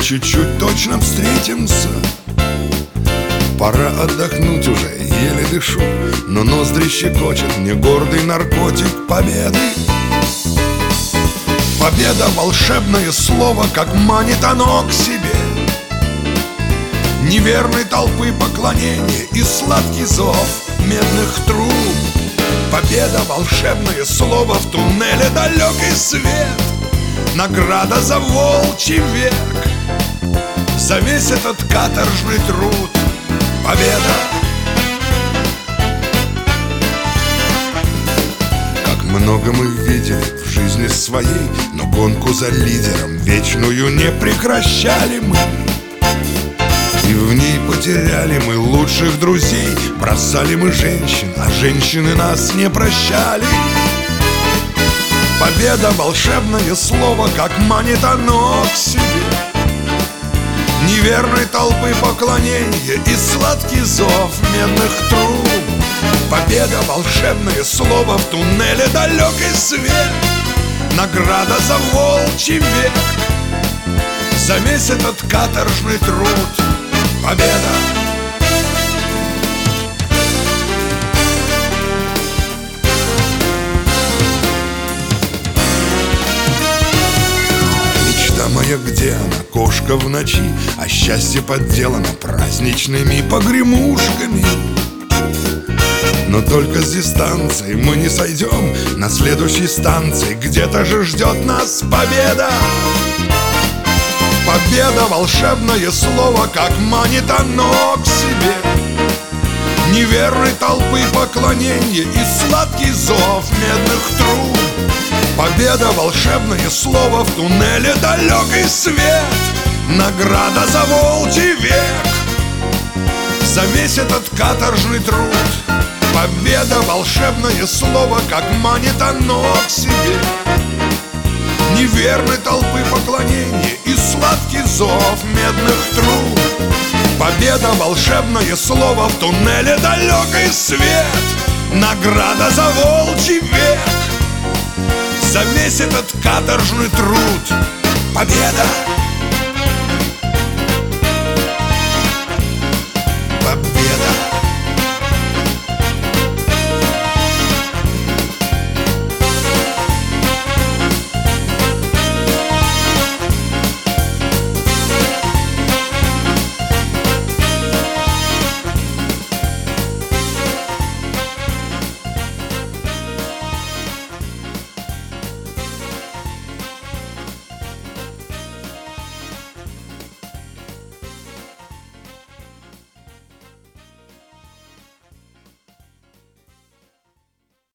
чуть-чуть точно встретимся. Пора отдохнуть уже, еле дышу, но ноздри щекочет мне гордый наркотик победы. Победа — волшебное слово, как манит оно к себе. Неверной толпы поклонение и сладкий зов медных труб. Победа — волшебное слово, в туннеле далекий свет. Награда за волчий век, за весь этот каторжный труд. Победа! Как много мы видели в жизни своей, но гонку за лидером вечную не прекращали мы. И в ней потеряли мы лучших друзей. Бросали мы женщин, а женщины нас не прощали. Победа — волшебное слово, как манит оно к себе. Неверной толпы поклонение и сладкий зов медных труб. Победа — волшебное слово, в туннеле далекий свет. Награда за волчий век, за весь этот каторжный труд. Победа! Мечта моя, где она, кошка в ночи, а счастье подделано праздничными погремушками. Но только с дистанции мы не сойдем. На следующей станции где-то же ждет нас победа. Победа — волшебное слово, как манит оно к себе. Неверной толпы поклонение и сладкий зов медных труб. Победа — волшебное слово, в туннеле далекий свет. Награда за волчий век, за весь этот каторжный труд. Победа — волшебное слово, как манит оно к себе. Неверной толпы поклонение и сладкий зов медных труб. Победа — волшебное слово, в туннеле далекий свет. Награда за волчий век, за весь этот каторжный труд. Победа!